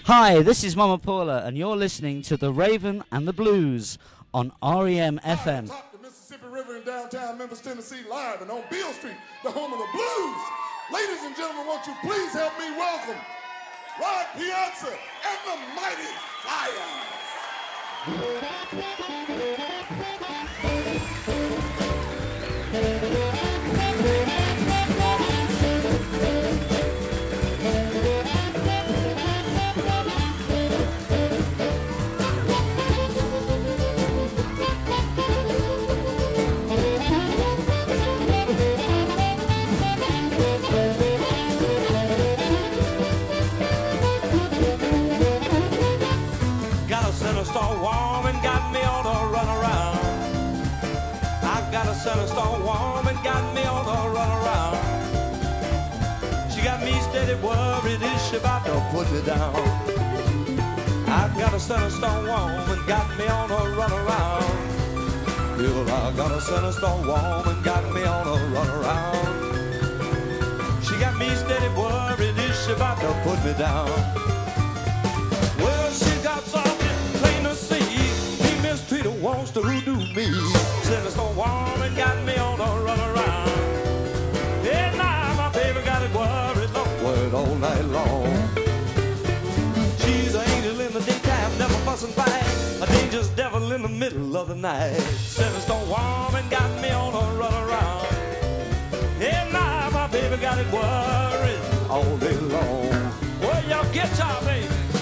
Hi, this is Mama Paula, and you're listening to The Raven and the Blues on REM FM. Top the Mississippi River in downtown Memphis, Tennessee, live and on Beale Street, the home of the blues. Ladies and gentlemen, won't you please help me welcome Rod Piazza and the Mighty Storm woman got me on a run around. I got a Storm woman got me on a run around. She got me steady worried, is she about to put me down? I got a Storm woman got me on a run around. Well, I got a Storm woman got me on a run around. She got me steady worried, is she about to put me down? Well, she got something Peter wants to do me. Storm woman got me on a run around. Yeah, now my baby got it worried, Lord, all night long. She's an angel in the daytime, never fussing fight. A dangerous devil in the middle of the night. Storm woman got me on a run around. Yeah, now my baby got it worried all day long. Well, y'all get y'all, baby.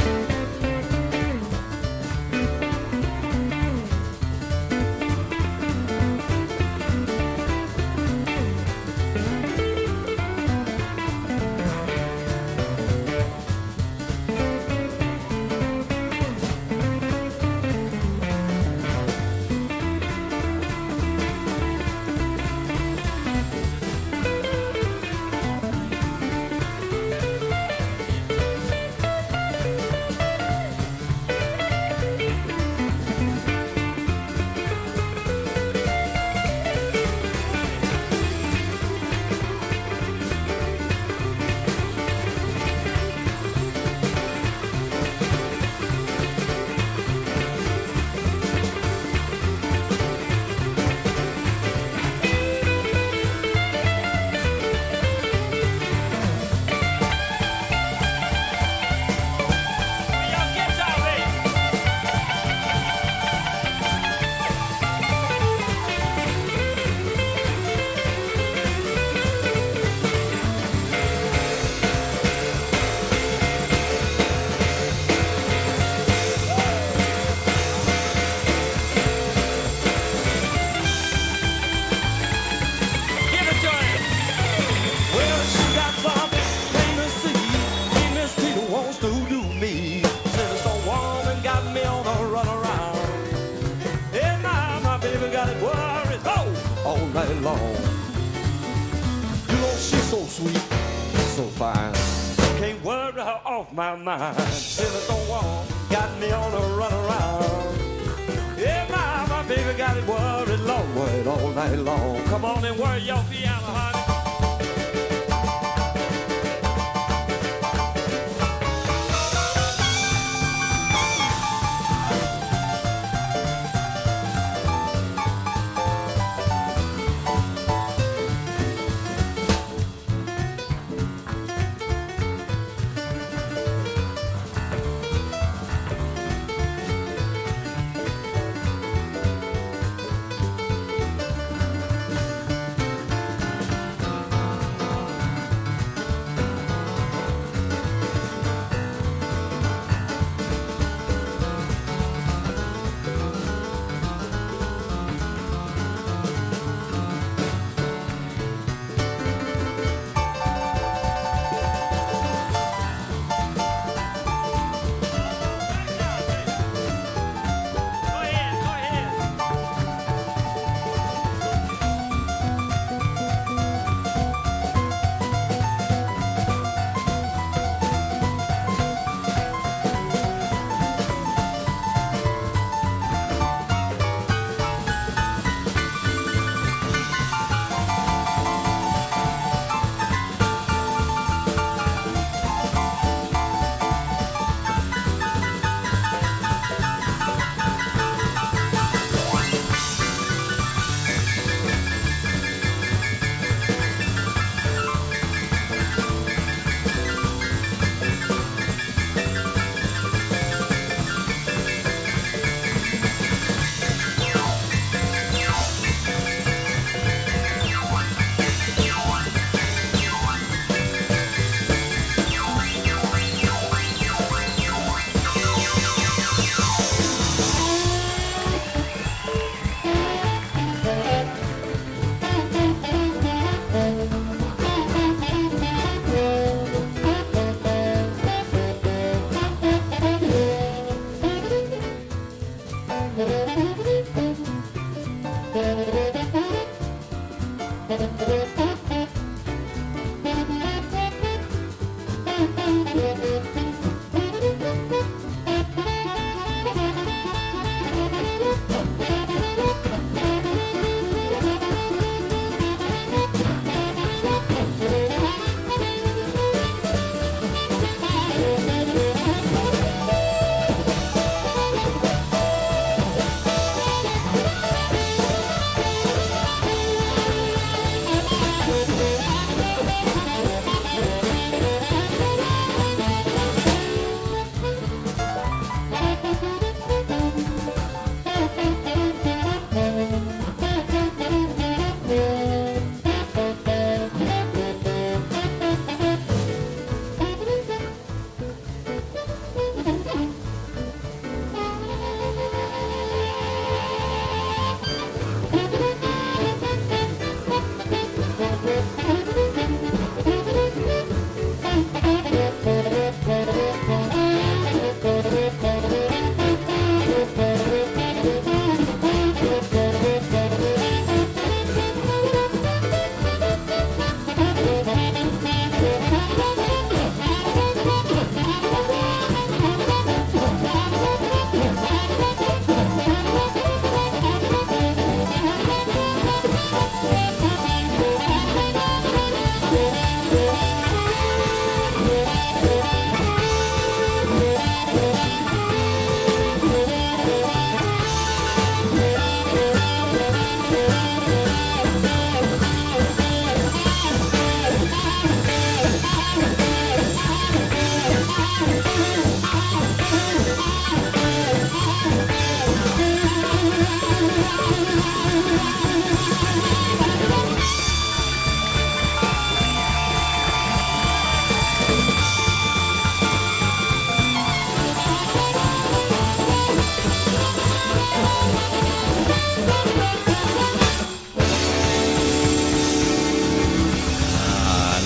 My mind, Storm woman got me on a run around. Yeah, my baby got it worried, Lord, all night long. Come on and worry your piano, honey.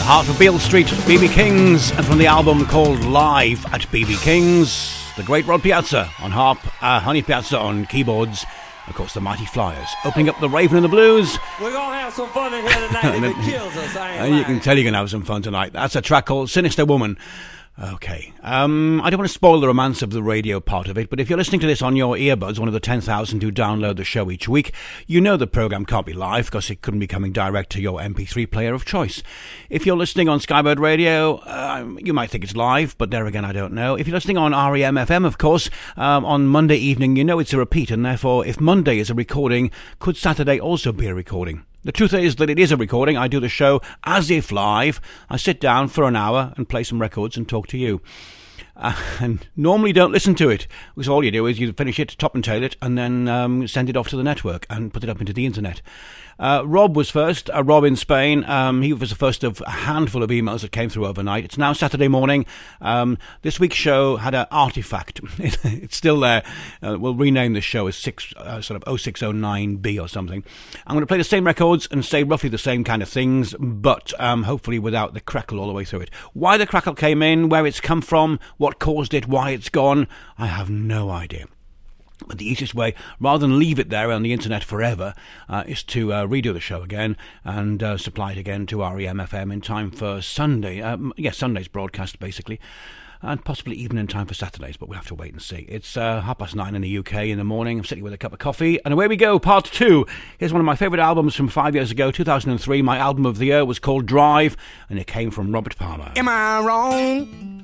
Heart of Beale Street, B.B. King's, and from the album called Live at B.B. King's, the great Rod Piazza on harp, Honey Piazza on keyboards, of course the Mighty Flyers, opening up the Raven and the Blues. We're going to have some fun in here tonight if it kills us, I ain't And you lying. can tell you're going to have some fun tonight. That's a track called Sinister Woman. Okay. I don't want to spoil the romance of the radio part of it, but if you're listening to this on your earbuds, one of the 10,000 who download the show each week, you know the programme can't be live because it couldn't be coming direct to your MP3 player of choice. If you're listening on Skybird Radio, you might think it's live, but there again, I don't know. If you're listening on REM FM, of course, on Monday evening, you know it's a repeat, and therefore, if Monday is a recording, could Saturday also be a recording? The truth is that it is a recording. I do the show as if live. I sit down for an hour and play some records and talk to you. And normally don't listen to it, because all you do is you finish it, top and tail it, and then send it off to the network and put it up into the internet. Rob was first, Rob in Spain. He was the first of a handful of emails that came through overnight. It's now Saturday morning. This week's show had an artifact. It's still there. We'll rename the show as 0609B or something. I'm going to play the same records and say roughly the same kind of things, but hopefully without the crackle all the way through it. Why the crackle came in, where it's come from, what caused it, why it's gone, I have no idea. But the easiest way, rather than leave it there on the internet forever, is to redo the show again and supply it again to REM FM in time for Sunday. Sunday's broadcast, basically. And possibly even in time for Saturdays, but we'll have to wait and see. It's 9:30 in the UK in the morning. I'm sitting with a cup of coffee, and away we go, part 2. Here's one of my favourite albums from 5 years ago, 2003. My album of the year was called Drive, and it came from Robert Palmer. Am I wrong?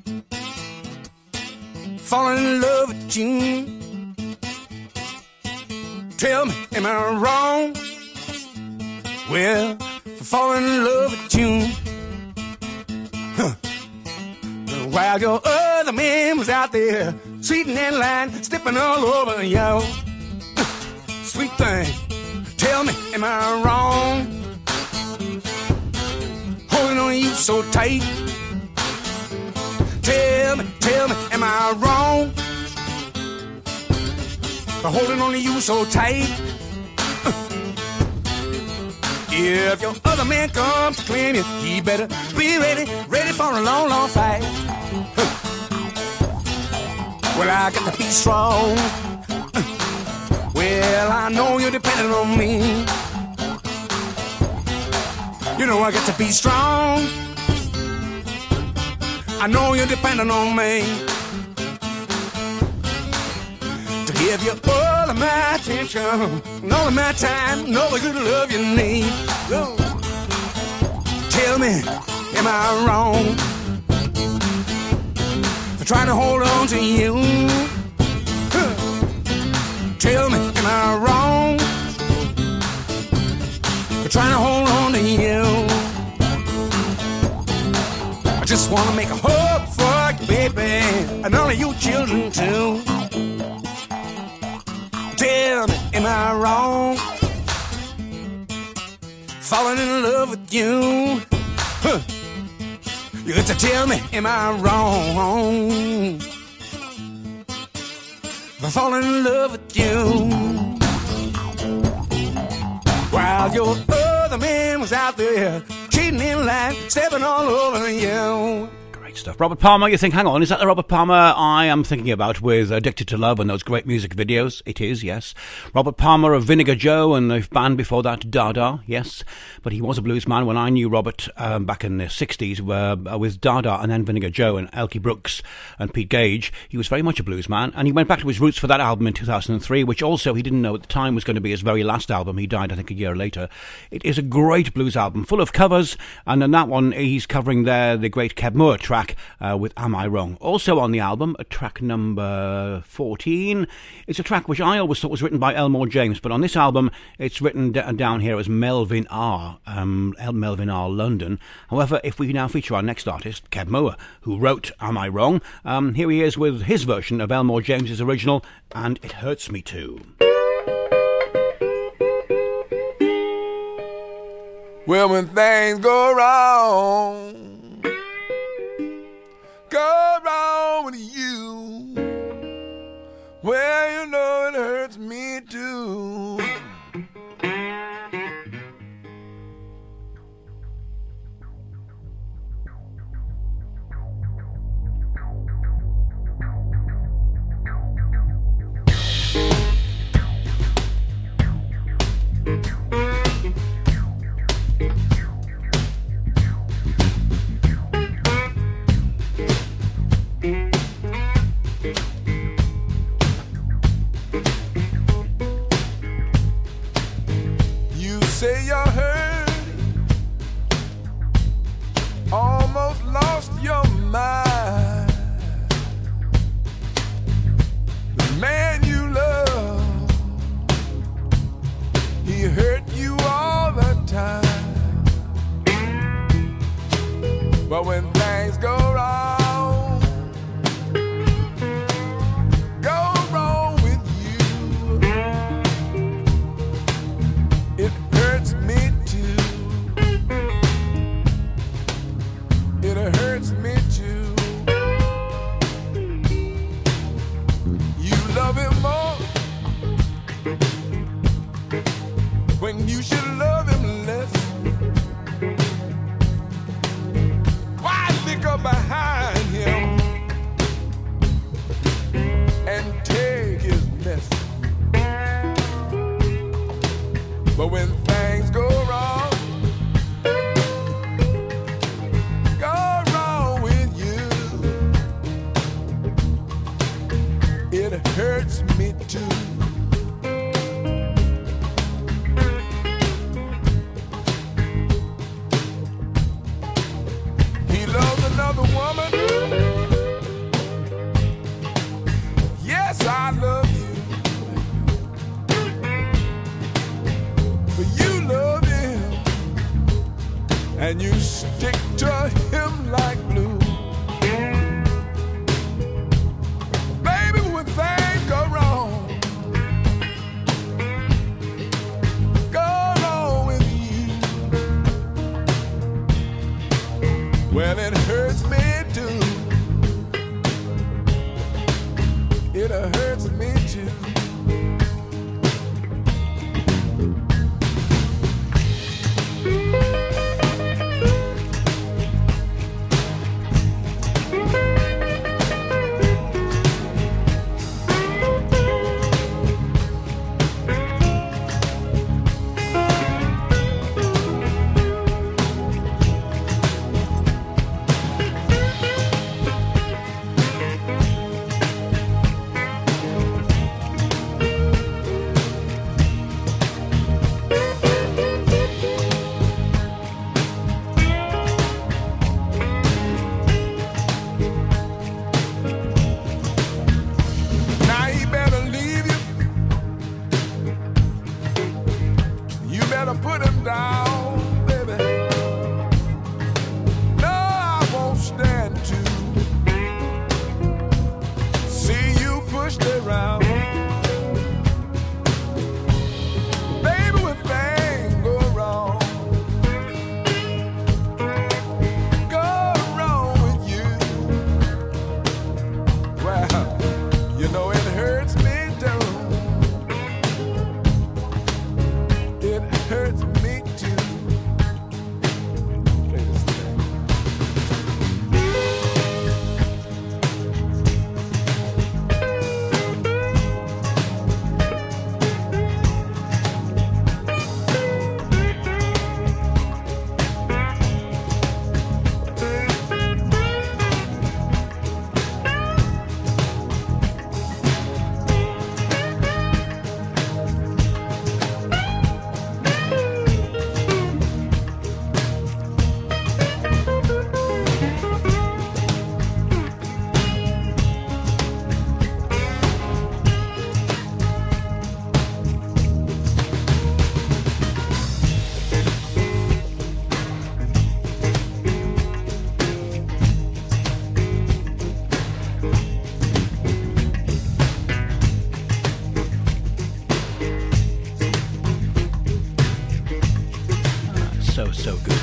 Falling in love with you. Tell me, am I wrong? Well, for falling in love with you. While your other man was out there, cheating and lying, stepping all over you. Sweet thing, tell me, am I wrong? Holding on you so tight. Tell me, am I wrong? For holding on to you so tight. If your other man comes to claim you, he better be ready for a long, long fight. Well, I got to be strong. Well, I know you're depending on me. You know I got to be strong. I know you're depending on me. To give you all of my attention, and all of my time, and all the good love you need. Whoa. Tell me, am I wrong for trying to hold on to you? Tell me, am I wrong for trying to hold on to you? I just want to make a hope for you, baby, and all of you children too. Tell me, am I wrong? Falling in love with you. You got to tell me, am I wrong? For falling in love with you. While your other man was out there, cheating in line, stepping all over you. Stuff. Robert Palmer, you think, hang on, is that the Robert Palmer I am thinking about with Addicted to Love and those great music videos? It is, yes. Robert Palmer of Vinegar Joe and the band before that, Dada, yes. But he was a blues man when I knew Robert back in the 60s with Dada and then Vinegar Joe and Elkie Brooks and Pete Gage. He was very much a blues man, and he went back to his roots for that album in 2003, which also he didn't know at the time was going to be his very last album. He died, I think, a year later. It is a great blues album, full of covers, and in that one he's covering there the great Keb Moore track, with Am I Wrong? Also on the album, track number 14. It's a track which I always thought was written by Elmore James, but on this album it's written down here as Melvin R. Melvin R. London. However, if we now feature our next artist, Keb Moore, who wrote Am I Wrong? Here he is with his version of Elmore James's original, and It Hurts Me Too. Well, when things go wrong with you, well, you know it hurts me too. But when things go wrong with you, it hurts me too. It hurts me too. You love him more when you should love him less. Why linger behind him and take his mess? But when things go wrong with you, it hurts me too. Another woman. Yes, I love you, but you love him, and you stick to him like glue. Baby, when things go wrong with you, well, it hurts me too. It hurts me too. So good.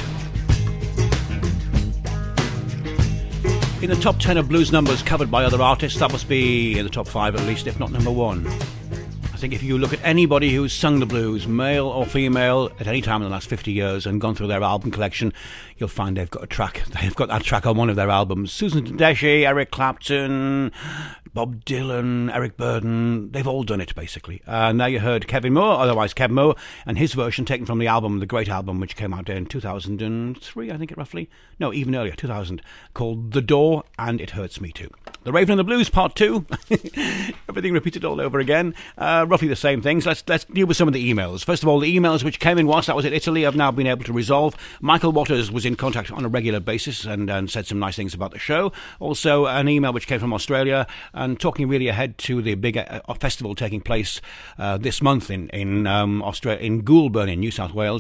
In the top 10 of blues numbers covered by other artists, that must be in the top 5 at least, if not number 1. I think if you look at anybody who's sung the blues, male or female, at any time in the last 50 years and gone through their album collection, you'll find they've got that track on one of their albums. Susan Tedeschi, Eric Clapton, Bob Dylan, Eric Burden, they've all done it basically. Now you heard Kevin Moore, otherwise Kev Moore, and his version taken from the album, the great album which came out in 2003, I think it roughly. No, even earlier, 2000, called The Door, and It Hurts Me Too. The Raven and the Blues Part 2. Everything repeated all over again. Roughly the same things. Let's deal with some of the emails. First of all, the emails which came in whilst I was in Italy I've now been able to resolve. Michael Waters was in contact on a regular basis and said some nice things about the show. Also, an email which came from Australia and talking really ahead to the big festival taking place this month in Australia, in Goulburn in New South Wales.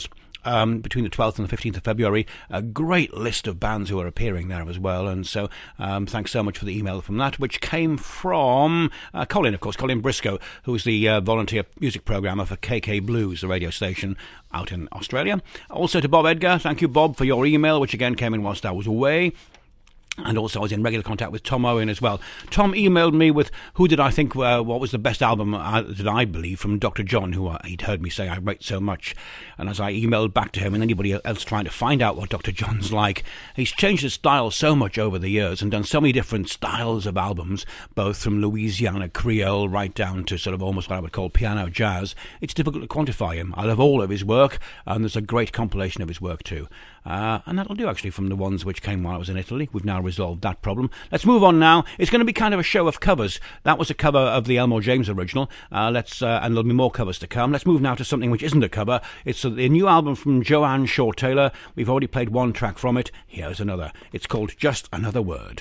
between the 12th and the 15th of February. A great list of bands who are appearing there as well. And so thanks so much for the email from that, which came from Colin, of course, Colin Briscoe, who is the volunteer music programmer for KK Blues, the radio station out in Australia. Also to Bob Edgar, thank you, Bob, for your email, which again came in whilst I was away. And also I was in regular contact with Tom Owen as well. Tom emailed me with who did I think, what was the best album that I believe from Dr. John, who he'd heard me say I rate so much. And as I emailed back to him and anybody else trying to find out what Dr. John's like, he's changed his style so much over the years and done so many different styles of albums, both from Louisiana Creole right down to sort of almost what I would call piano jazz. It's difficult to quantify him. I love all of his work, and there's a great compilation of his work too. And that'll do actually from the ones which came while I was in Italy. We've now resolved that problem. Let's move on now. It's going to be kind of a show of covers. That was a cover of the Elmore James original. And there'll be more covers to come. Let's move now to something which isn't a cover. It's the new album from Joanne Shaw Taylor. We've already played one track from it. Here's another. It's called Just Another Word.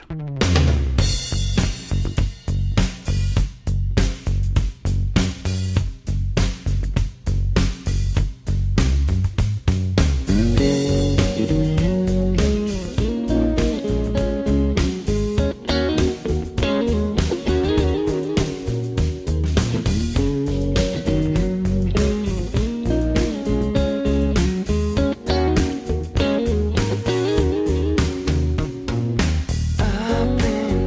I've been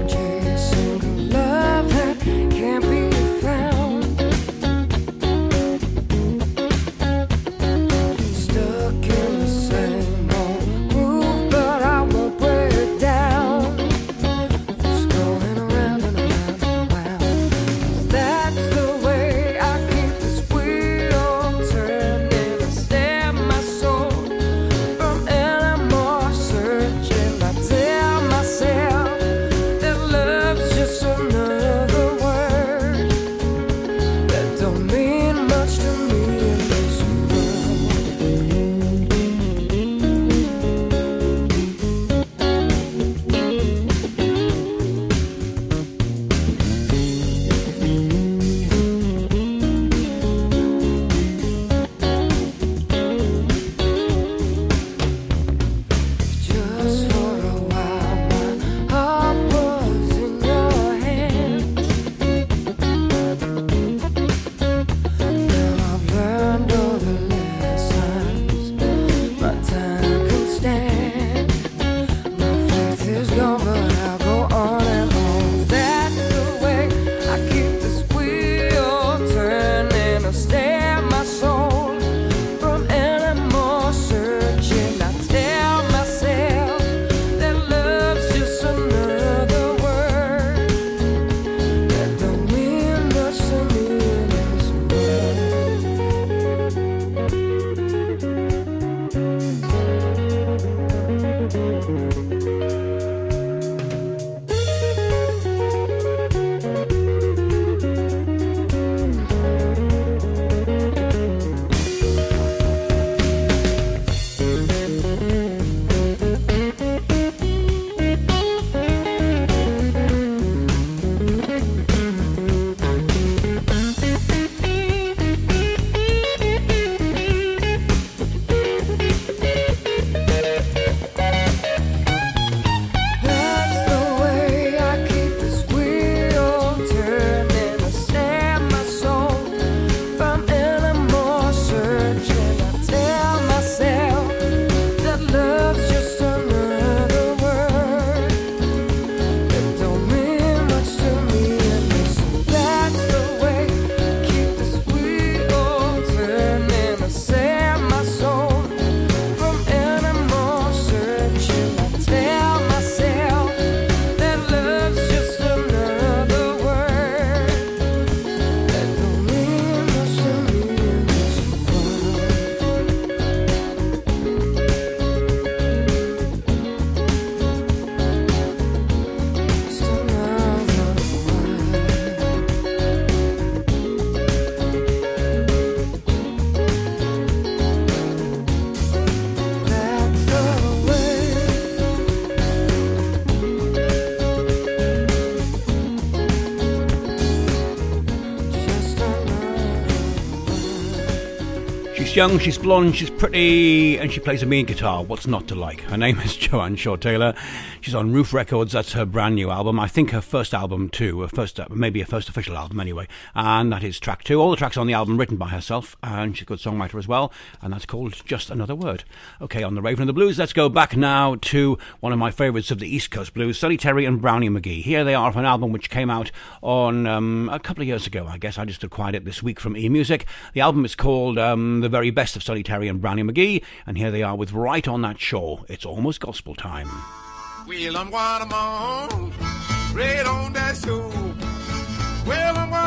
young, she's blonde, she's pretty, and she plays a mean guitar. What's not to like? Her name is Joanne Shaw-Taylor. She's on Roof Records. That's her brand new album. I think her first album too, maybe her first official album anyway. And that is track 2. All the tracks on the album written by herself, and she's a good songwriter as well. And that's called Just Another Word. Okay, on the Raven and the Blues, let's go back now to one of my favourites of the East Coast Blues, Sonny Terry and Brownie McGhee. Here they are from an album which came out on a couple of years ago, I guess. I just acquired it this week from eMusic. The album is called The Very Best of Sonny Terry and Brownie McGhee, and here they are with Right on That Shore. It's almost gospel time. Well, I'm on, right on that shore. Well, I'm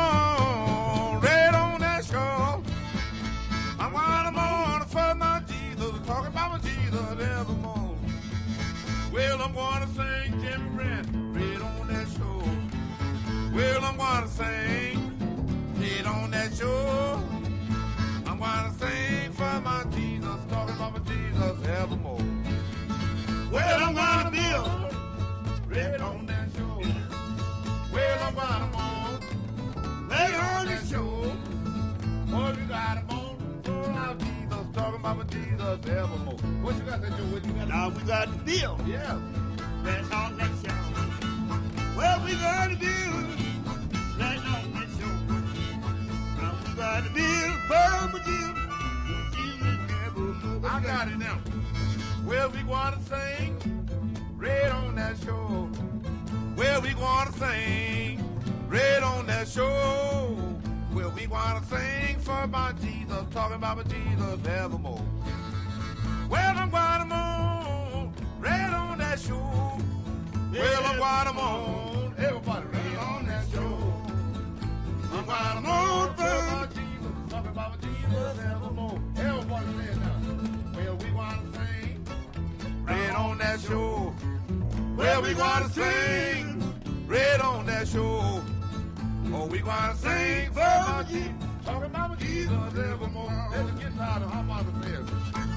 on, right on that shore. I'm on for my Jesus, talking about my Jesus evermore. Well, I'm gonna sing Jim Brent, right on that shore. Well, I'm gonna sing, right on that shore. I'm gonna sing for my Jesus, talking about my Jesus evermore. Well, I'm gonna build right on that shore. Well, I'm gonna lay on that shore. Oh, you got a bone for our Jesus, talking about my Jesus evermore. What you got to do? What you got? Now we got to build. Yeah. Right on that shore. Well, we got to build right on that shore. Now we got to build for my Jesus evermore. I got it now. Well, we wanna sing right on that shore. Well, we wanna sing right on that shore. Well, we wanna sing for my Jesus, talking about my Jesus evermore. Well, I'm gonna moan right on that shore. Well, I'm gonna moan, everybody right on that shore. I'm gonna moan for my Jesus, talking about my Jesus evermore. Everybody say it now. Well, we wanna sing right on that shore. Well, we gonna sing right on that shore. Oh, we gonna sing for my Jesus, talking about my Jesus evermore. Let's get tired of how Mama says.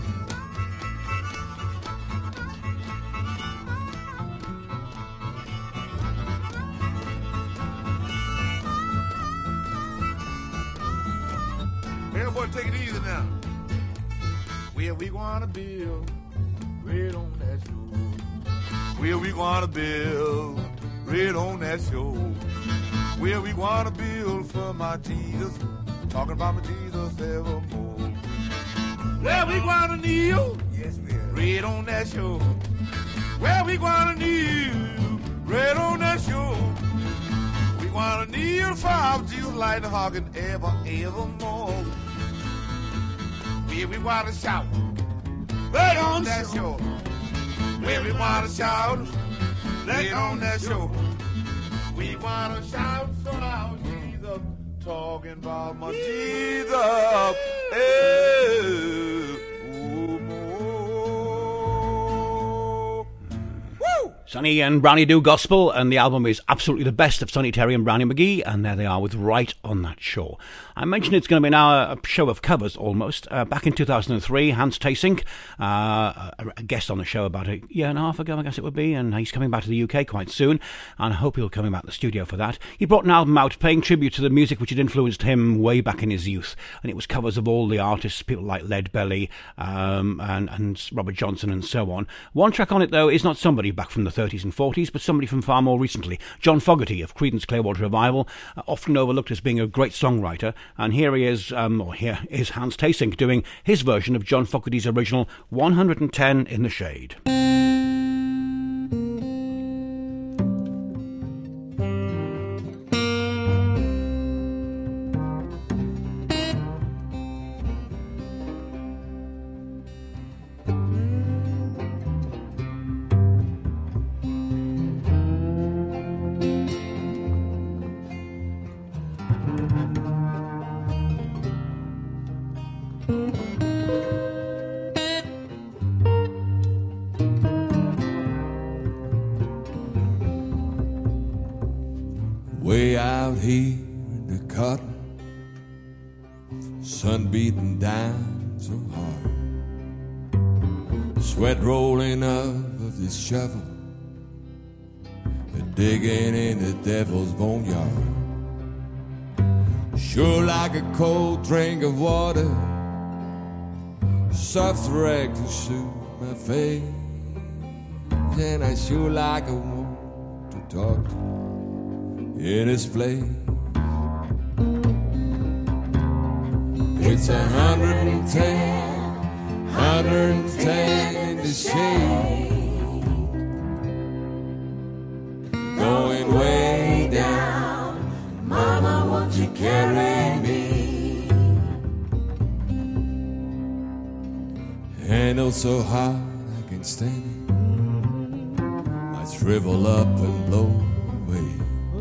Everybody take it easy now. Well, we gonna build right on that shore. Where we gonna build right on that shore. Where we gonna build for my Jesus, talking about my Jesus evermore. Where we gonna kneel? Yes, we are. Right on that shore. Where we gonna kneel? Right on that shore. We gonna kneel for our Jesus like the Hawking evermore. Where we wanna shout right on that shore. Where we wanna shout right on that shore. We wanna shout so loud, Jesus, talking about my Jesus. Woo! Sonny and Brownie do gospel, and the album is absolutely the best of Sonny Terry and Brownie McGhee, and there they are with Right on That Shore. I mentioned it's going to be now a show of covers almost. Back in 2003, Hans Theessink, a guest on the show about a year and a half ago, I guess it would be, and he's coming back to the UK quite soon, and I hope he'll come back to the studio for that. He brought an album out paying tribute to the music which had influenced him way back in his youth, and it was covers of all the artists, people like Lead Belly and Robert Johnson and so on. One track on it, though, is not somebody back from the 30s and 40s, but somebody from far more recently. John Fogerty of Creedence Clearwater Revival, often overlooked as being a great songwriter, and here is Hans Theessink doing his version of John Fogerty's original 110 in the Shade. Way out here in the cotton, sun beating down so hard, sweat rolling off of this shovel, digging in the devil's boneyard. Sure like a cold drink of water soft rag to suit my face, and I sure like a woman to talk to in this place. It's 110 in the shade, going way down. Mama, won't you carry me? Handle so hard I can stand it. I shrivel up and blow away.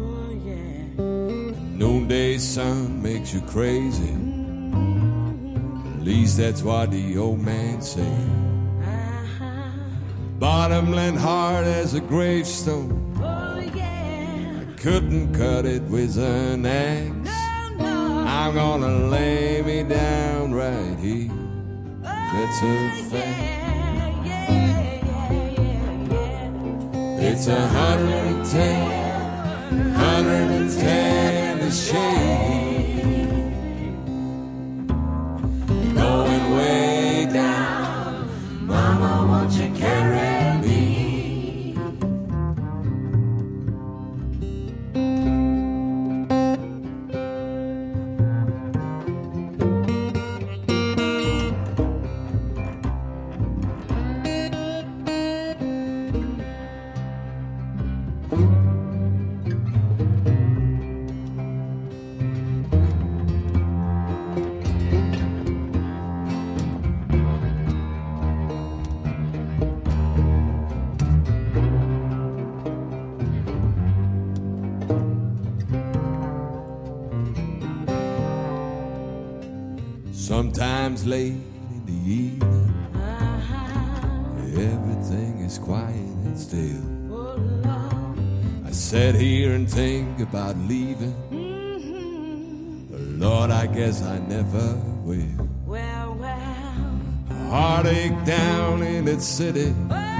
The noonday sun makes you crazy. At least that's what the old man said. Bottomland hard as a gravestone. I couldn't cut it with an axe. I'm gonna lay me down right here. That's a fact. It's 110 the shade, going way down. Mama, won't you carry me? Sometimes late in the evening, everything is quiet and still. I sit here and think about leaving. Lord, I guess I never will. Heartache down in that city.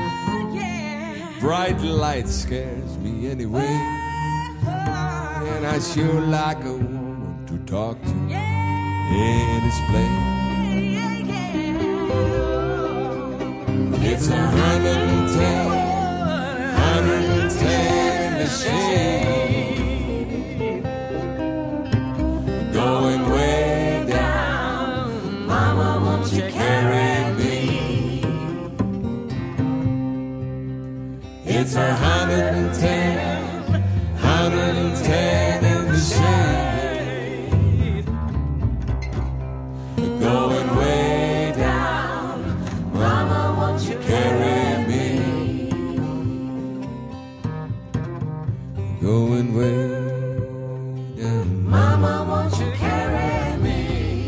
Bright light scares me anyway. And I sure like a woman to talk to in this place. It's 110 in the shade, going way down. Mama, won't you carry me? It's 110 in the shade, going way down. Mama, won't you carry me? Going way down. Mama, won't you carry me?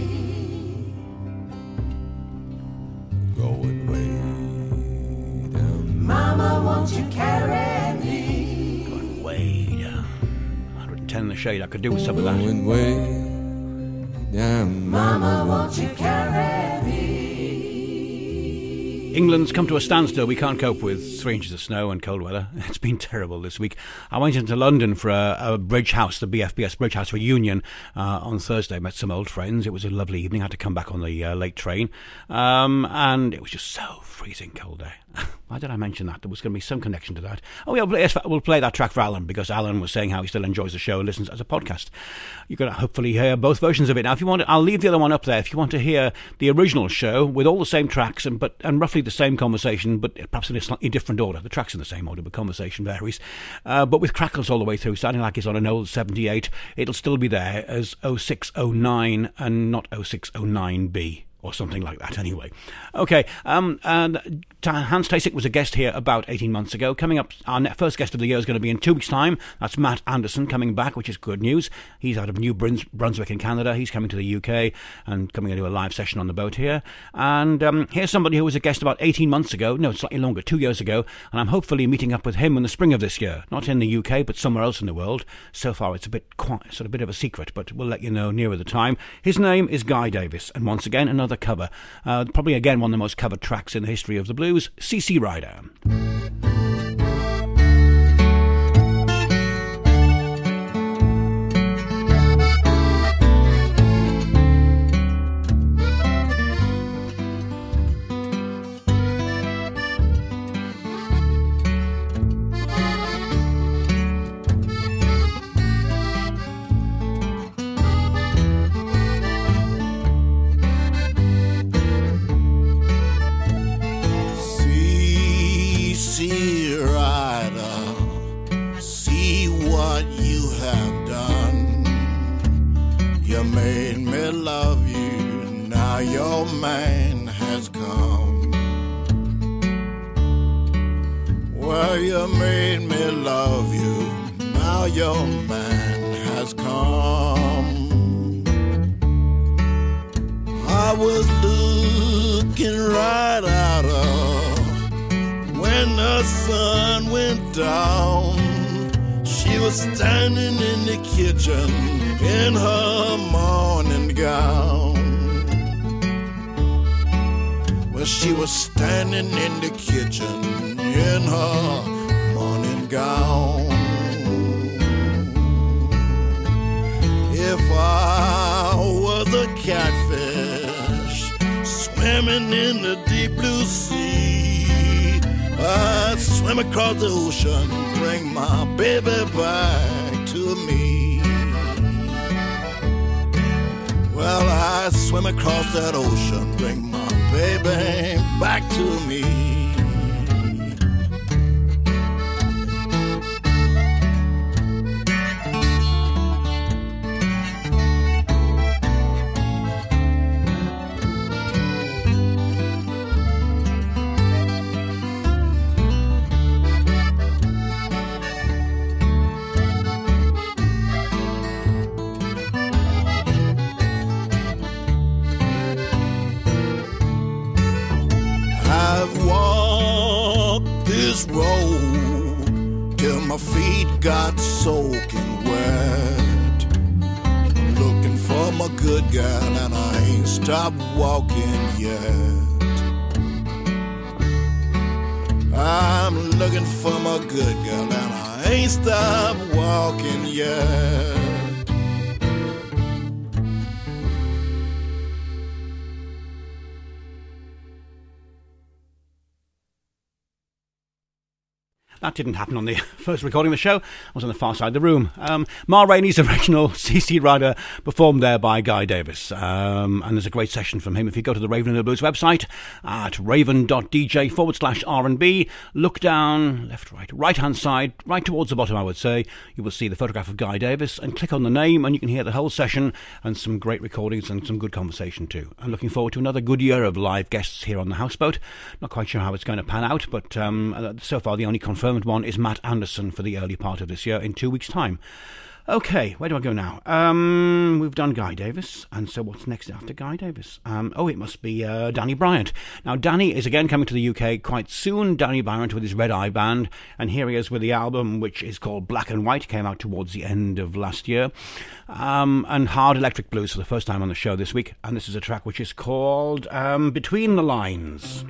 Going way down. Mama, won't you carry me? Going way down. 110 in the shade. I could do with some of that. Going way down. Mama, won't you carry me? England's come to a standstill. We can't cope with 3 inches of snow and cold weather. It's been terrible this week. I went into London for a Bridge House, the BFBS Bridge House reunion on Thursday. Met some old friends. It was a lovely evening. I had to come back on the late train. And it was just so freezing cold there. Why did I mention that? There was going to be some connection to that. Oh, yeah, we'll play that track for Alan, because Alan was saying how he still enjoys the show and listens as a podcast. You're going to hopefully hear both versions of it. Now, if you want, I'll leave the other one up there. If you want to hear the original show with all the same tracks and roughly the same conversation, but perhaps in a slightly different order. The tracks in the same order, but conversation varies. But with crackles all the way through, sounding like it's on an old 78, it'll still be there as 0609 and not 0609B. Or something like that, anyway. Okay, and Hans Tasic was a guest here about 18 months ago. Coming up, our first guest of the year is going to be in 2 weeks' time. That's Matt Anderson coming back, which is good news. He's out of New Brunswick in Canada. He's coming to the UK and coming into a live session on the boat here. And here's somebody who was a guest about 18 months ago. No, slightly longer, 2 years ago. And I'm hopefully meeting up with him in the spring of this year. Not in the UK, but somewhere else in the world. So far, it's a bit quiet, sort of a bit of a secret, but we'll let you know nearer the time. His name is Guy Davis. And once again, another cover. Probably again one of the most covered tracks in the history of the blues, CC Rider. man has come. Well, you made me love you. Now your man has come. I was looking right at her when the sun went down. She was standing in the kitchen in her morning gown. Well, she was standing in the kitchen in her morning gown. If I was a catfish swimming in the deep blue sea, I'd swim across the ocean, bring my baby back to me. Well, I'd swim across that ocean, bring my baby back to me. Road till my feet got soaking wet. I'm looking for my good girl and I ain't stopped walking yet. I'm looking for my good girl and I ain't stopped walking yet. That didn't happen on the first recording of the show. I was on the far side of the room. Ma Rainey's original CC Rider performed there by Guy Davis. And there's a great session from him. If you go to the Raven and the Blues website at raven.dj/R&B, look down, left, right-hand side, right towards the bottom, I would say, you will see the photograph of Guy Davis and click on the name and you can hear the whole session and some great recordings and some good conversation too. I'm looking forward to another good year of live guests here on the Houseboat. Not quite sure how it's going to pan out, but so far the only confirmed one is Matt Anderson for the early part of this year in 2 weeks' time. Okay, where do I go now? We've done Guy Davis, and so what's next after Guy Davis? It must be Danny Bryant. Now, Danny is again coming to the UK quite soon. Danny Bryant with his Red Eye Band, and here he is with the album which is called Black and White, came out towards the end of last year, and Hard Electric Blues for the first time on the show this week, and this is a track which is called Between the Lines.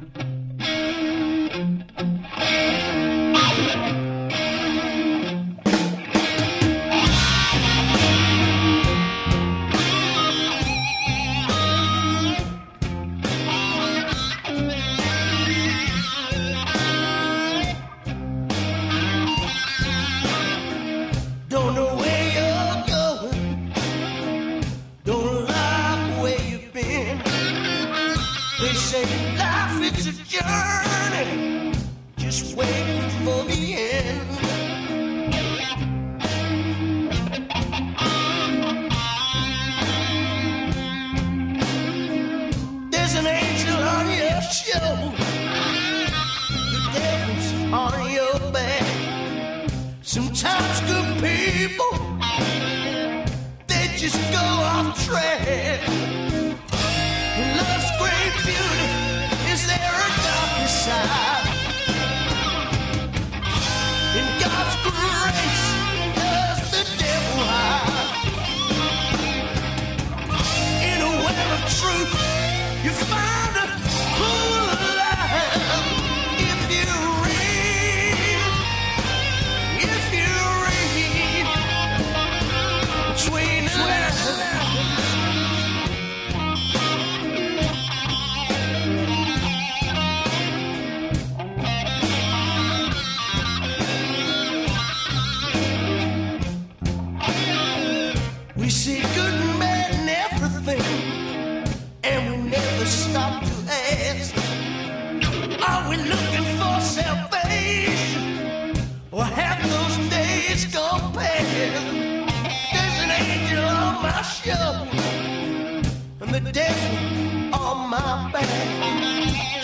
Don't know where you're going, don't like where you've been. They say life is a journey, just waiting for the end. There's an angel on your shoulder, the devil's on your back. Sometimes good people, they just go off track. In love's great beauty, is there a darker side? In God's grace, does the devil hide? In a well of truth, you find a pool of life. If you read between the lines. We see good and bad in everything, and we never stop to ask, are we looking for salvation, or have those days gone past? There's an angel on my shoulder, and the devil on my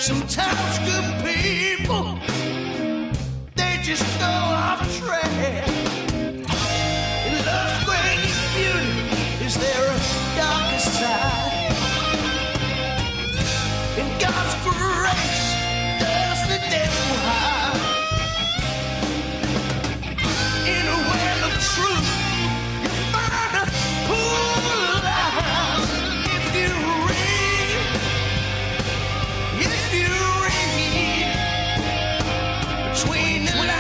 Sometimes good people, they just go off track. In love's greatest beauty, is there a darker side? In God's grace, does the devil hide? In a well of truth, you find a pool of lies. If you read between the lines.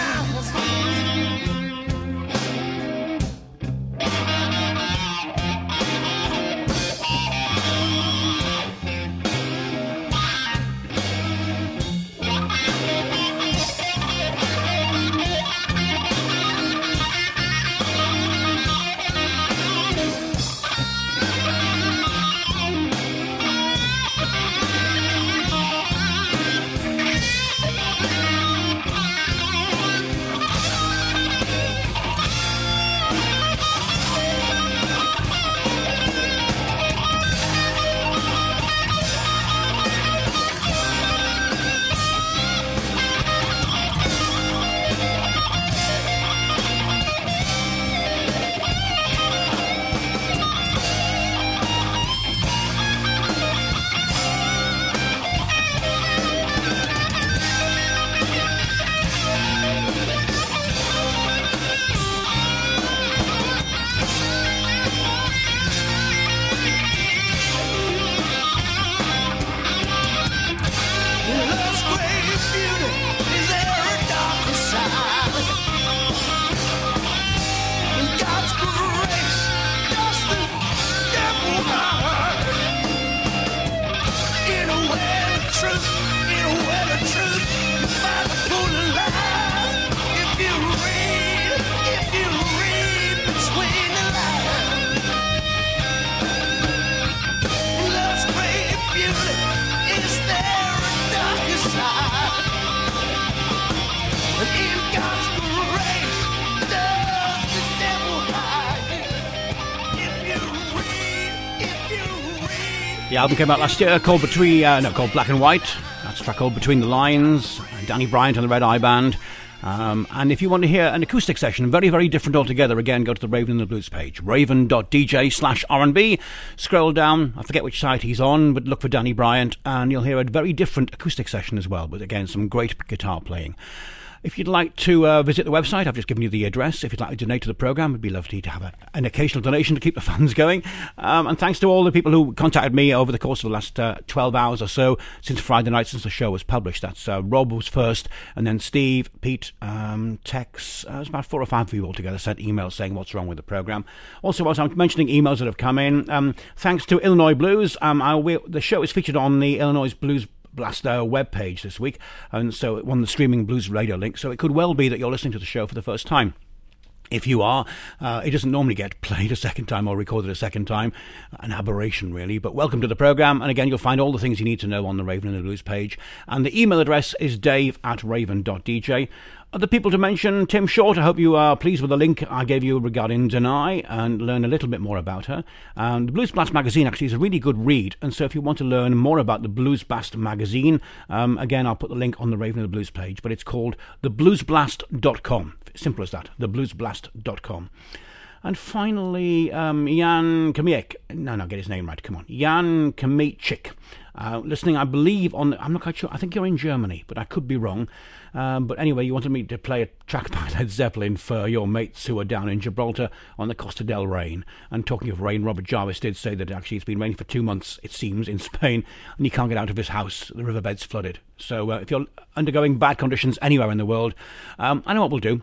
The album came out last year called called Black and White. That's a track called Between the Lines. Danny Bryant and the Red Eye Band. And if you want to hear an acoustic session, very, very different altogether, again, go to the Raven and the Blues page, raven.dj/R&B. Scroll down, I forget which site he's on, but look for Danny Bryant, and you'll hear a very different acoustic session as well, but again, some great guitar playing. If you'd like to visit the website, I've just given you the address. If you'd like to donate to the programme, it'd be lovely to have an occasional donation to keep the funds going. And thanks to all the people who contacted me over the course of the last 12 hours or so since Friday night, since the show was published. That's Rob was first, and then Steve, Pete, Tex. There's about 4 or 5 of you altogether sent emails saying what's wrong with the programme. Also, whilst I'm mentioning emails that have come in, thanks to Illinois Blues, the show is featured on the Illinois Blues Blaster webpage this week, and so on the streaming blues radio link, so it could well be that you're listening to the show for the first time. If you are, it doesn't normally get played a second time or recorded a second time, an aberration really, but welcome to the programme, and again you'll find all the things you need to know on the Raven and the Blues page, and the email address is dave@raven.dj. Other people to mention, Tim Short, I hope you are pleased with the link I gave you regarding Denai and learn a little bit more about her. The Blues Blast magazine actually is a really good read, and so if you want to learn more about the Blues Blast magazine, again I'll put the link on the Raven and the Blues page, but it's called thebluesblast.com. Simple as that, thebluesblast.com. And finally, Jan Kamiek. No, get his name right, come on. Jan Kamichik. Listening, I believe, I'm not quite sure, I think you're in Germany, but I could be wrong. But anyway, you wanted me to play a track by Led Zeppelin for your mates who are down in Gibraltar on the Costa del Rain. And talking of rain, Robert Jarvis did say that actually it's been raining for 2 months, it seems, in Spain, and he can't get out of his house. The riverbed's flooded. So if you're undergoing bad conditions anywhere in the world, I know what we'll do.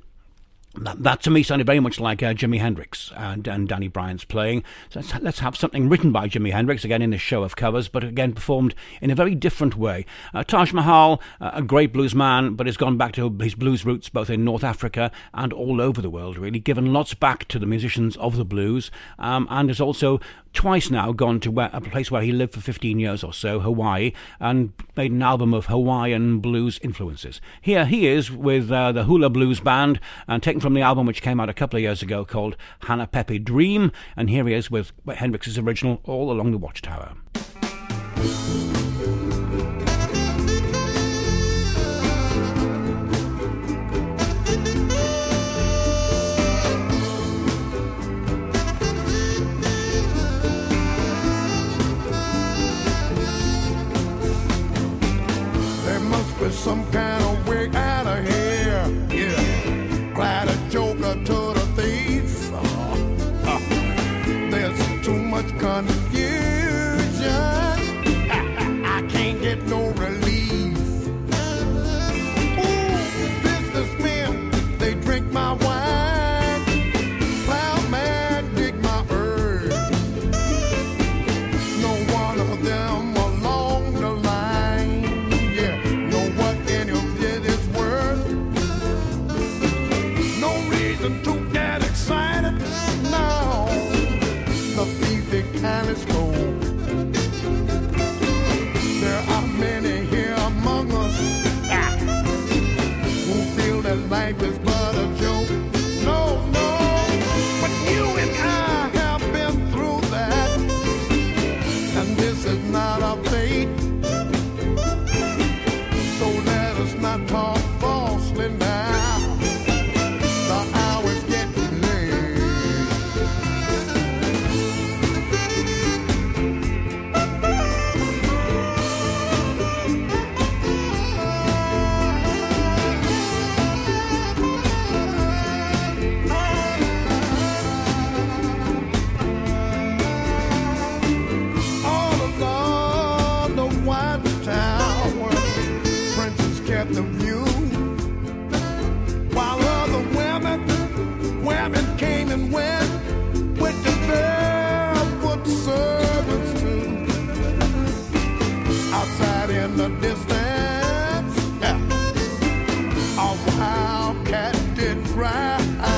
That to me sounded very much like Jimi Hendrix and Danny Bryant's playing. So let's have something written by Jimi Hendrix, again in this show of covers, but again performed in a very different way. Taj Mahal, a great blues man, but has gone back to his blues roots both in North Africa and all over the world, really, given lots back to the musicians of the blues, and has also twice now gone to a place where he lived for 15 years or so, Hawaii, and made an album of Hawaiian blues influences. Here he is with the Hula Blues Band, and taken from the album which came out a couple of years ago called Hannah Pepe Dream, and here he is with Hendrix's original All Along the Watchtower. some kind of way out of here. Yeah, glad a joker to the thief. There's too much confusion. I can't get no relief. Ooh, businessmen, they drink my wine. Plowman dig my earth. No one of them along the line, yeah, know what any of it is worth. No reason to get excited, no. The thief, they kind of slow. There are many here among us who feel that life is but a joke. No, no, but you and I have been through that, and this is not our fate. So let us not talk falsely now. The hour's getting late. All along the White Tower, princes kept the view, while other women came and went with the barefoot servants too. Outside in the distance, a wild cat did cry.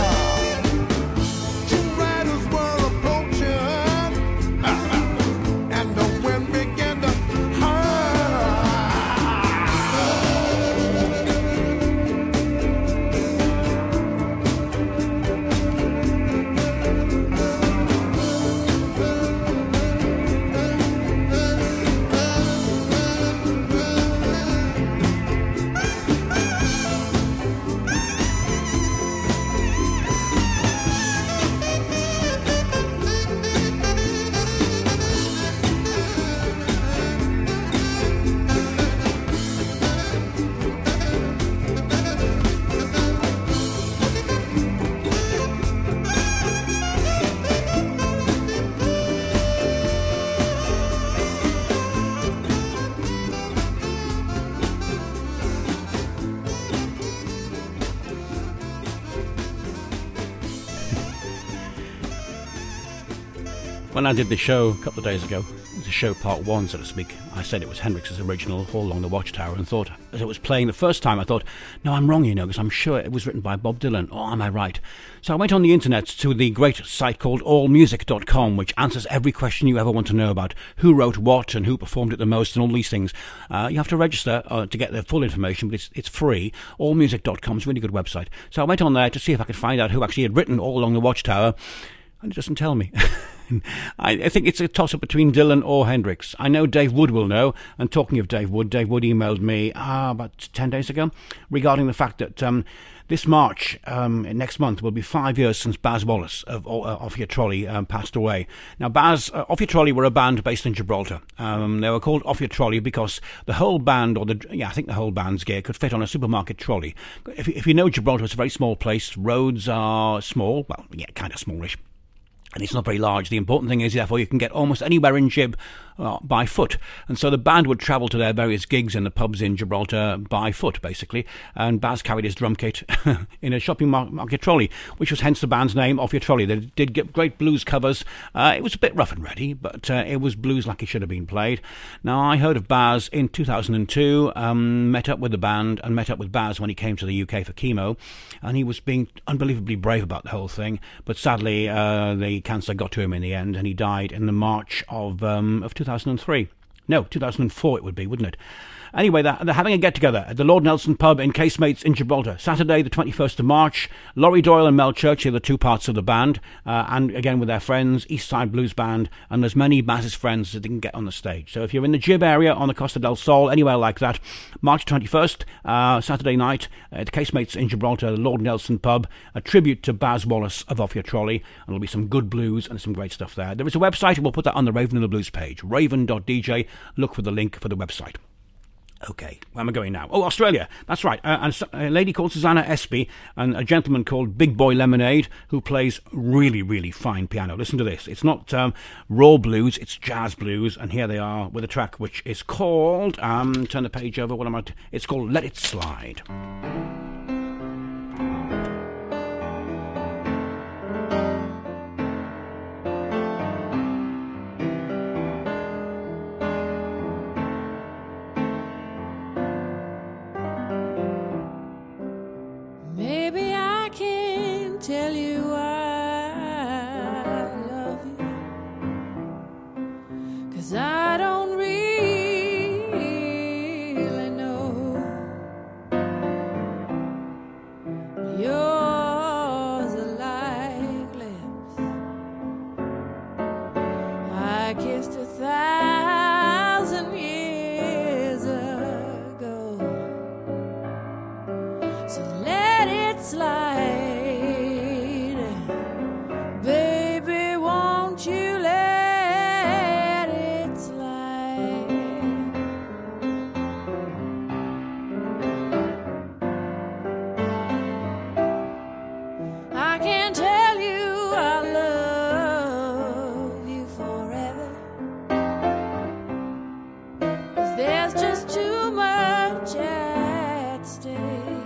Two riders were approaching, and the wind began to howl. When I did the show a couple of days ago, the show part one, so to speak, I said it was Hendrix's original All Along the Watchtower, and thought, as it was playing the first time, I thought, no, I'm wrong, because I'm sure it was written by Bob Dylan. Oh, am I right? So I went on the internet to the great site called allmusic.com, which answers every question you ever want to know about who wrote what and who performed it the most and all these things. You have to register to get the full information, but it's free. Allmusic.com is a really good website. So I went on there to see if I could find out who actually had written All Along the Watchtower, and it doesn't tell me. I think it's a toss-up between Dylan or Hendrix. I know Dave Wood will know, and talking of Dave Wood emailed me about 10 days ago regarding the fact that this March, next month, will be 5 years since Baz Wallace of Off Your Trolley passed away. Now, Off Your Trolley were a band based in Gibraltar. They were called Off Your Trolley because the whole band, I think the whole band's gear could fit on a supermarket trolley. If you know Gibraltar, it's a very small place. Roads are small, well, yeah, kind of smallish. And it's not very large. The important thing is, therefore, you can get almost anywhere in Gib by foot. And so the band would travel to their various gigs in the pubs in Gibraltar by foot, basically. And Baz carried his drum kit in a shopping market trolley, which was hence the band's name, Off Your Trolley. They did get great blues covers. It was a bit rough and ready, but it was blues like it should have been played. Now, I heard of Baz in 2002, met up with the band and met up with Baz when he came to the UK for chemo. And he was being unbelievably brave about the whole thing. But sadly, the cancer got to him in the end, and he died in the March of 2003. No, 2004 it would be, wouldn't it? Anyway, they're having a get-together at the Lord Nelson pub in Casemates in Gibraltar. Saturday, the 21st of March. Laurie Doyle and Mel Church are the two parts of the band. And again with their friends, East Side Blues Band. And there's many Baz's friends that they can get on the stage. So if you're in the Gib area, on the Costa del Sol, anywhere like that, March 21st, Saturday night, at Casemates in Gibraltar, the Lord Nelson pub. A tribute to Baz Wallace of Off Your Trolley. And there'll be some good blues and some great stuff there. There is a website, and we'll put that on the Raven and the Blues page. Raven.dj. Look for the link for the website. Okay, where am I going now? Oh, Australia. That's right. And a lady called Susanna Espy and a gentleman called Big Boy Lemonade who plays really, really fine piano. Listen to this. It's not raw blues, it's jazz blues. And here they are with a track which is called, turn the page over, it's called Let It Slide. Maybe I can tell you I love you, 'cause I don't really know. Yours are like lips I kissed 1,000 years ago. So let it slide, baby, won't you let it slide? I can tell you I love you forever, 'cause there's just too much at stake.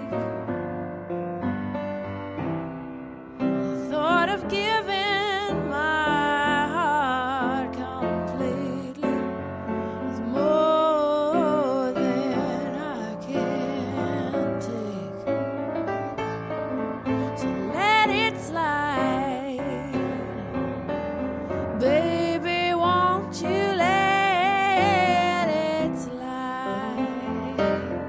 Of giving my heart completely is more than I can take. So let it slide, baby, won't you let it slide?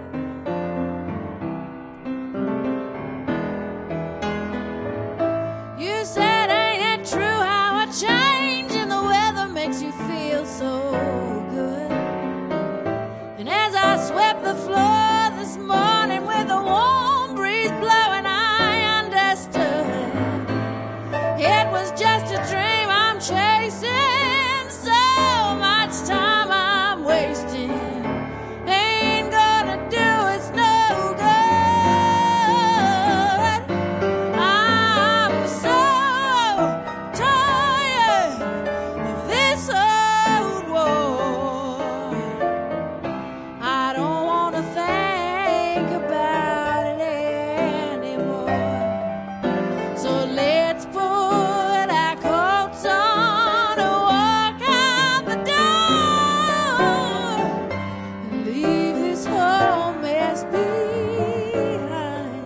You said, ain't it true how a change in the weather makes you feel so good? And as I swept the floor this morning with a warm breeze blowing, I understood it was just a dream I'm chasing. So much time I'm wasting ain't gonna do us no good. I'm so tired of this old war. I don't want to think about it anymore. So let's put our coats on and walk out the door and leave this whole mess behind.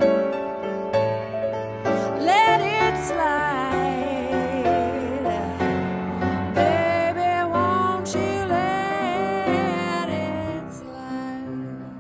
Let it slide, baby, won't you let it slide?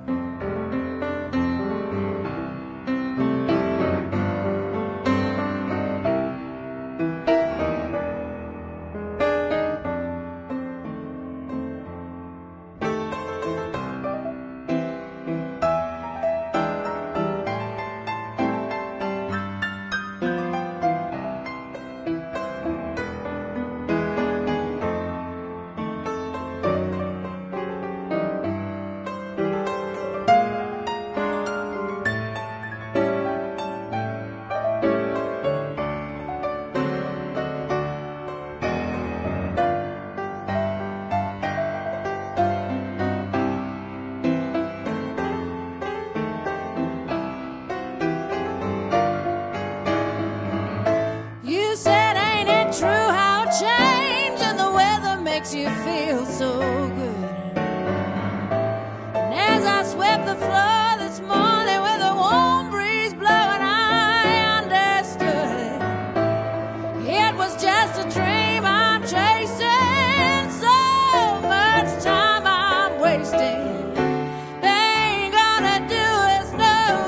You said, ain't it true how a change in the weather makes you feel so good? And as I swept the floor this morning with a warm breeze blowing, I understood it was just a dream I'm chasing. So much time I'm wasting ain't gonna do us no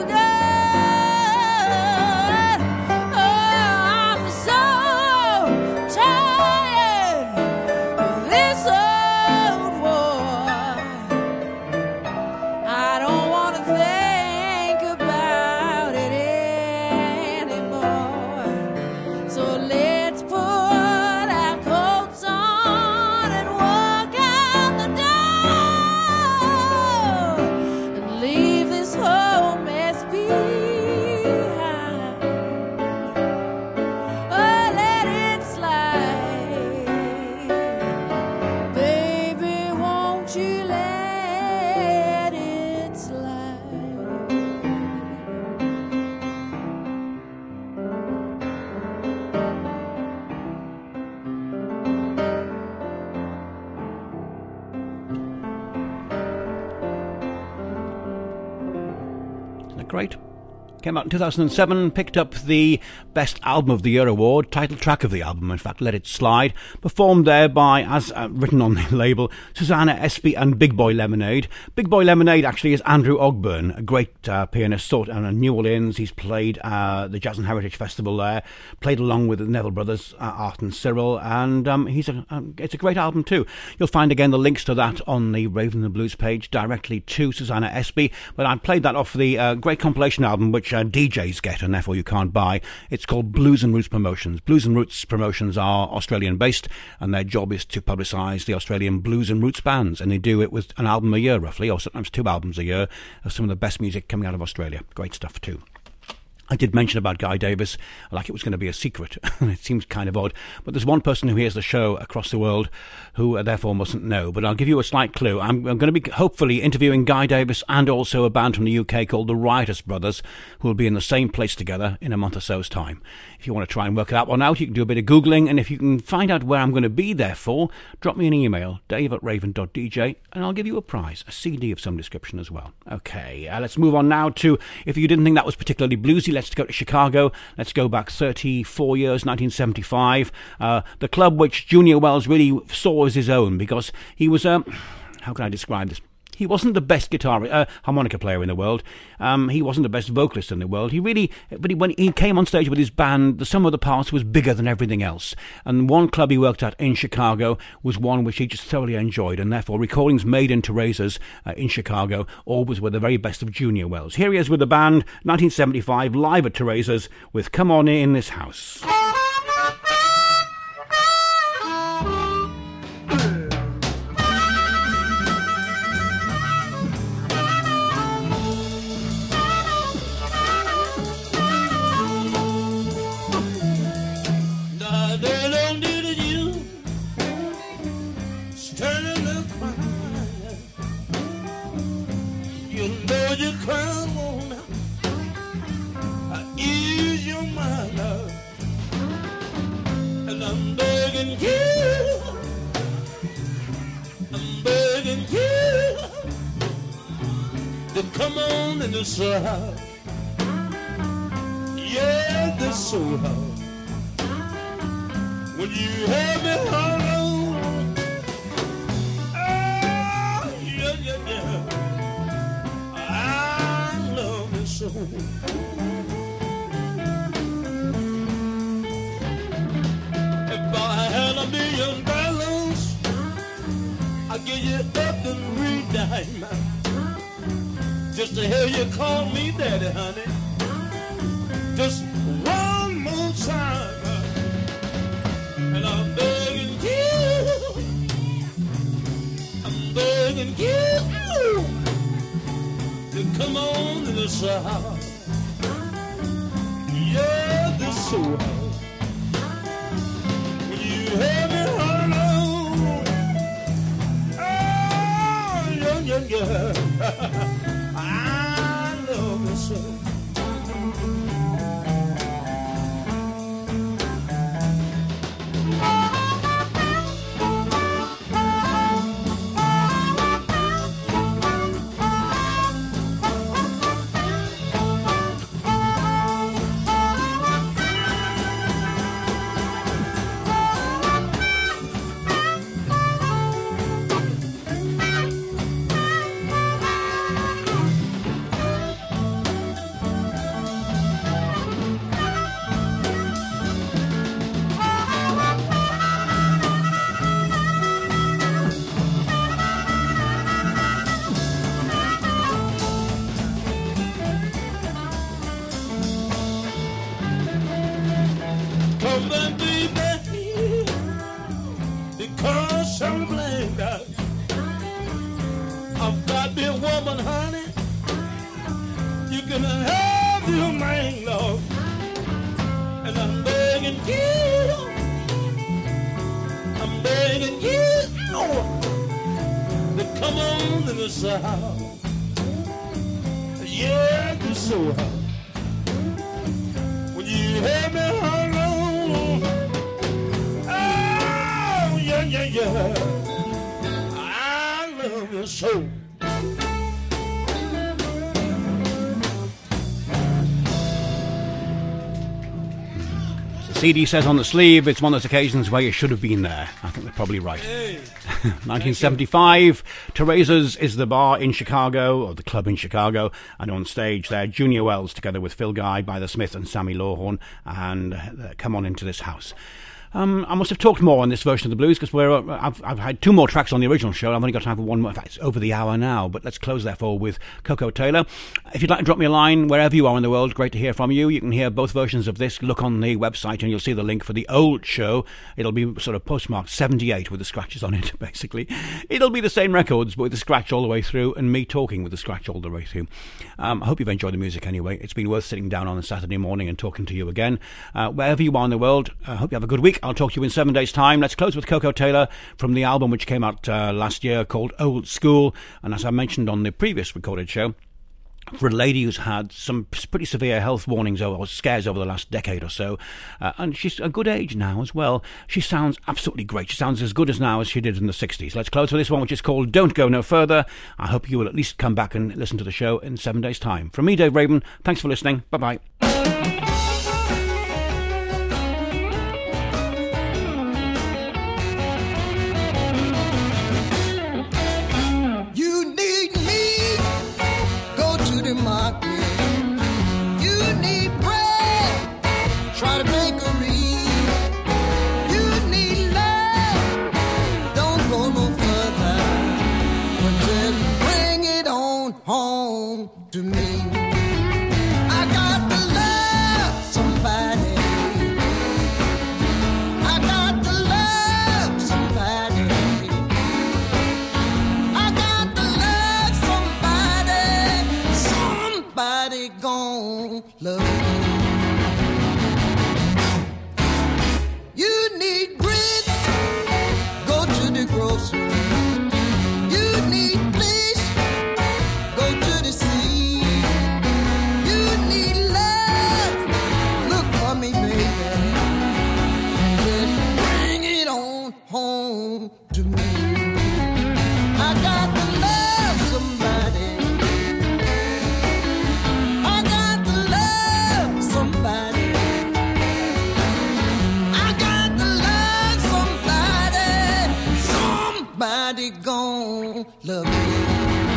good. Oh, I'm so tired of this old war. I don't want to think great? Came out in 2007, picked up the Best Album of the Year award, title track of the album, in fact, Let It Slide, performed there by, as written on the label, Susanna Espy and Big Boy Lemonade. Big Boy Lemonade actually is Andrew Ogburn, a great pianist, sort of in New Orleans. He's played the Jazz and Heritage Festival there, played along with the Neville Brothers, Art and Cyril, and it's a great album too. You'll find again the links to that on the Raven and the Blues page directly to Susanna Espy, but I played that off the great compilation album which DJs get and therefore you can't buy. It's called Blues and Roots Promotions. Blues and Roots Promotions are Australian based and their job is to publicise the Australian blues and roots bands, and they do it with an album a year roughly, or sometimes 2 albums a year of some of the best music coming out of Australia. Great stuff too. I did mention about Guy Davis, like it was going to be a secret, and it seems kind of odd. But there's one person who hears the show across the world who therefore mustn't know. But I'll give you a slight clue. I'm going to be hopefully interviewing Guy Davis and also a band from the UK called the Riotous Brothers, who will be in the same place together in a month or so's time. If you want to try and work that one out, you can do a bit of Googling, and if you can find out where I'm going to be there for, drop me an email, dave@raven.dj, and I'll give you a prize, a CD of some description as well. Okay, let's move on now to, if you didn't think that was particularly bluesy, let's go to Chicago. Let's go back 34 years, 1975. The club which Junior Wells really saw as his own, because he was, how can I describe this? He wasn't the best harmonica player in the world. He wasn't the best vocalist in the world. When he came on stage with his band, the sum of the parts was bigger than everything else. And one club he worked at in Chicago was one which he just thoroughly enjoyed, and therefore recordings made in Teresa's in Chicago always were the very best of Junior Wells. Here he is with the band, 1975, live at Teresa's with Come On In This House. You come on now, I ease your mind up, and I'm begging you to come on in this house. Yeah, this so hard. When you have me hollow, oh, yeah. I love you so. If I had $1 million, I'd give you every dime just to hear you call me daddy, honey. Just one more time, and I'm begging you to come on to this house. Yeah, this so hard. When you have me hollow, oh, yeah. I love you so. Yeah, this so hard. When you have me hollow, oh, yeah. I love you so. CD says on the sleeve, it's one of those occasions where you should have been there. I think they're probably right. Hey. 1975, Teresa's is the bar in Chicago, or the club in Chicago, and on stage there, Junior Wells together with Phil Guy, By Smith and Sammy Lawhorn, and Come On Into This House. I must have talked more on this version of the blues because I've had two more tracks on the original show. I've only got time for one more. In fact, it's over the hour now, but let's close therefore with Coco Taylor. If you'd like to drop me a line wherever you are in the world, great to hear from you. You can hear both versions of this. Look on the website and you'll see the link for the old show. It'll be sort of postmarked 78 with the scratches on it, basically. It'll be the same records, but with the scratch all the way through and me talking with the scratch all the way through. I hope you've enjoyed the music anyway. It's been worth sitting down on a Saturday morning and talking to you again. Wherever you are in the world, I hope you have a good week. I'll talk to you in 7 days' time. Let's close with Coco Taylor from the album which came out last year called Old School. And as I mentioned on the previous recorded show, for a lady who's had some pretty severe health warnings or scares over the last decade or so, and she's a good age now as well, she sounds absolutely great. She sounds as good as now as she did in the 60s. Let's close with this one, which is called Don't Go No Further. I hope you will at least come back and listen to the show in 7 days' time. From me, Dave Raven, thanks for listening. Bye-bye. To me, I got to love somebody. I got to love somebody. I got to love somebody. Somebody gon' love me. You need grits, go to the grocery. You need fish, go to the sea. Home to me. I got to love somebody. I got to love somebody. I got to love somebody. Somebody gon' love me.